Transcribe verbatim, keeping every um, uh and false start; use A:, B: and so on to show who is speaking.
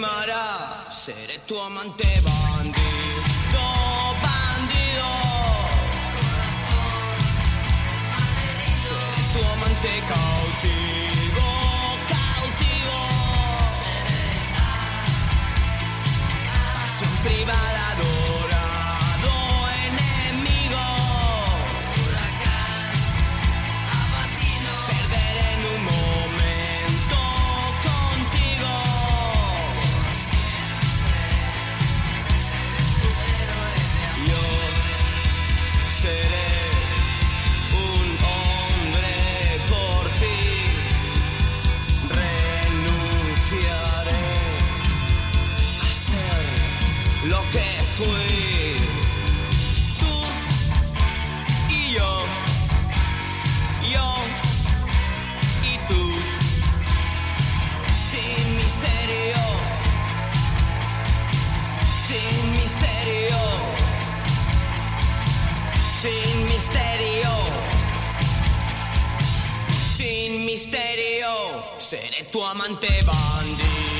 A: lastimará. Seré tu amante bandido, bandido. Seré tu amante cautivo, cautivo. Pasión privada, adorado, enemigo. Huracán, abatido. Perderé en un momento contigo. Por siempre seré tu héroe de amor. Yo seré un hombre por ti. Renunciaré a ser lo que fui. Tú y yo, yo y tú. Sin misterio, sin misterio, sin misterio, sin misterio. Seré tu amante bandido.